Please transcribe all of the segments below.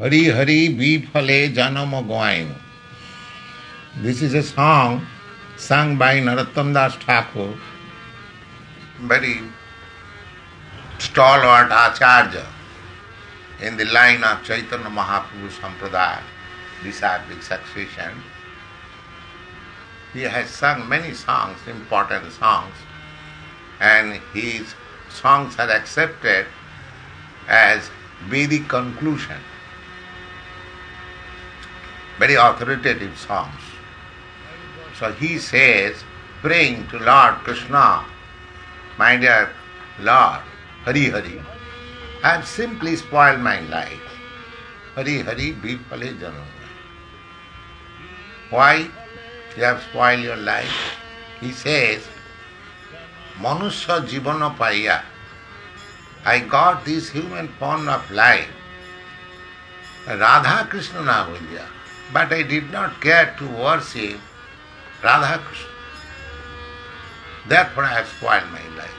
Hari Hari Bifale Janama Goainu. This is a song sung by Narottam Das Thakur, very stalwart Acharya in the line of Chaitanya Mahaprabhu Sampradaya, disciplic succession. He has sung many songs, important songs, and his songs are accepted as Vedic conclusion, very authoritative songs. So he says, praying to Lord Krishna, my dear Lord, Hari Hari, I have simply spoiled my life. Hari Hari Bifale Janama. Why you have spoiled your life? He says, Manusya Jivana Paya. I got this human form of life, Radha Krishna na boliya, but I did not care to worship Radha Krishna. Therefore I have spoiled my life.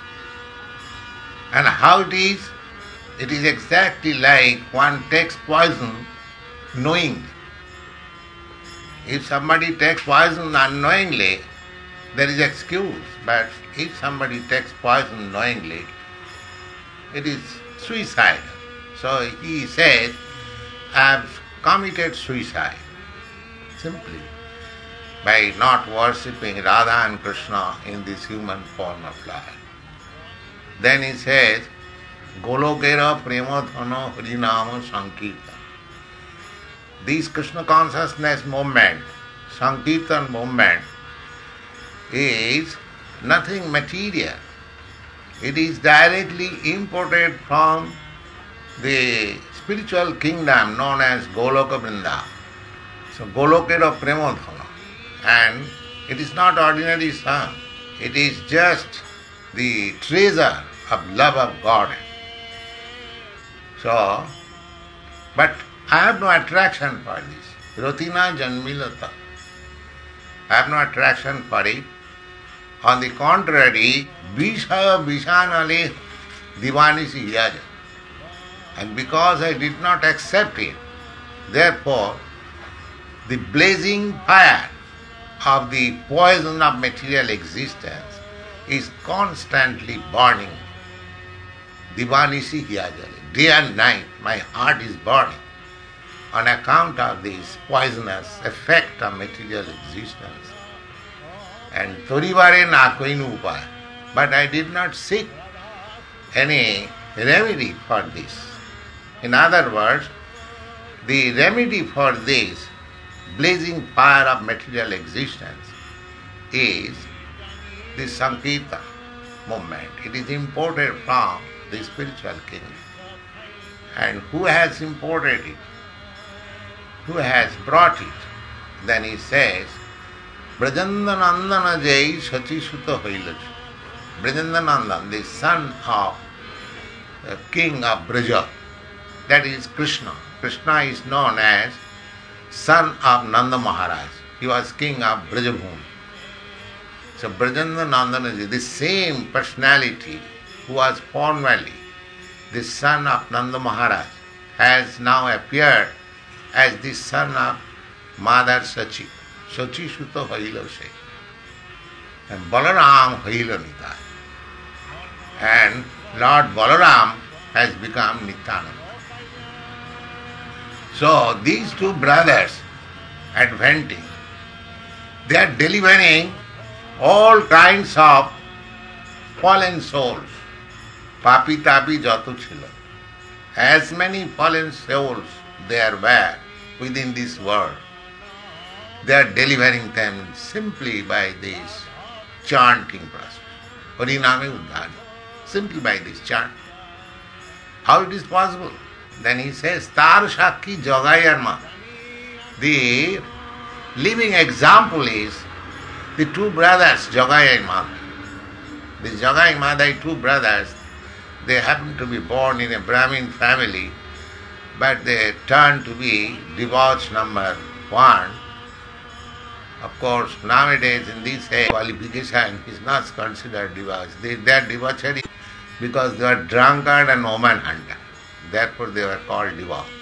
And how it is? It is exactly like one takes poison knowingly. If somebody takes poison unknowingly, there is excuse. But if somebody takes poison knowingly, it is suicide. So he says, I have committed suicide simply by not worshipping Radha and Krishna in this human form of life. Then he says, Golokera Premadhana Harinama Sankirtan. This Krishna consciousness movement, Sankirtan movement, is nothing material. It is directly imported from the spiritual kingdom known as Goloka Vrindavan. So Golokera Premadhana. And it is not ordinary song. It is just the treasure of love of God. So, but I have no attraction for this. Ratina Janmilata. I have no attraction for it. On the contrary, Vishaya Vishanale Divanisi Yaja. And because I did not accept it, therefore, the blazing fire of the poison of material existence is constantly burning. Divanisi Hyajale. Day and night my heart is burning on account of this poisonous effect of material existence. And Torivare na koinu upaya. But I did not seek any remedy for this. In other words, the remedy for this blazing fire of material existence is the Sankirtan movement. It is imported from the spiritual kingdom. And who has imported it? Who has brought it? Then he says, Brajandanandana Jai Sachi Sutta Hailachi. Brajandanandan, the son of the king of Braja, that is Krishna. Krishna is known as son of Nanda Maharaj. He was king of Brajabhumi. So Brajandanandana, the same personality who was formerly the son of Nanda Maharaj, has now appeared as the son of Mother Sachi. Sachi Sutta Haila Se. And Balaram Haila Nitai. And Lord Balaram has become Nityananda. So these two brothers adventing, they are delivering all kinds of fallen souls. Papi tapi jato chilo. As many fallen souls there were within this world, they are delivering them simply by this chanting process. Hariname Uddhari. Simply by this chant. How it is possible? Then he says, Tar Shakki Jagayarma. The living example is the two brothers, Jagai and Madha. The Jagai and Madha, two brothers, they happen to be born in a Brahmin family, but they turn to be debauch number one. Of course, nowadays in this age, qualification is not considered debauch. They are debauchery because they are drunkard and woman hunter. Therefore they were called debauch.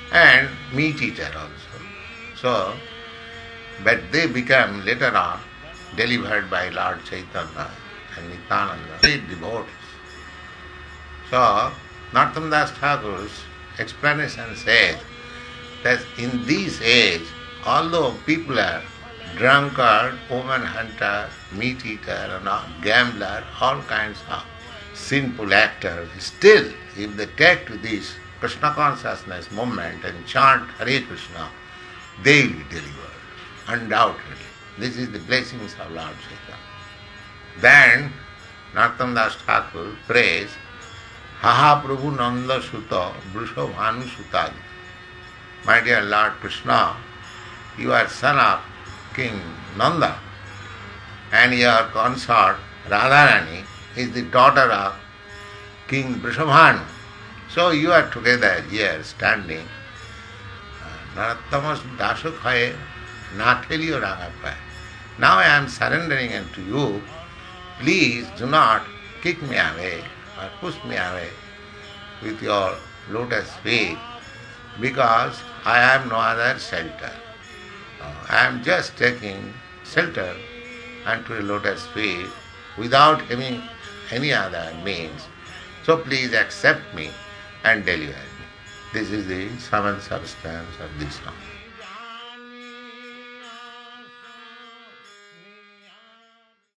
and meat eater also. So, but they become later on delivered by Lord Chaitanya and Nityananda, great devotees. So, Narottam Das Thakur's explanation says that in this age, although people are drunkard, woman hunter, meat eater, and gambler, all kinds of sinful actors, still, if they take to this Krishna consciousness movement and chant Hare Krishna, they will be delivered, undoubtedly. This is the blessings of Lord Chaitanya. Then Narottam Das Thakur prays, Haha Prabhu Nanda Sutta Vrishabhanu Sutadi. My dear Lord Krishna, you are son of King Nanda, and your consort Radharani is the daughter of King Vrishabhanu. So you are together here standing. Narottama Dasuk Haye Natheliyo Ragapaya. Now I am surrendering unto you. Please do not kick me away or push me away with your lotus feet, because I have no other shelter. I am just taking shelter unto your lotus feet without having any other means. So please accept me and deliver me. This is the sum and substance of this song.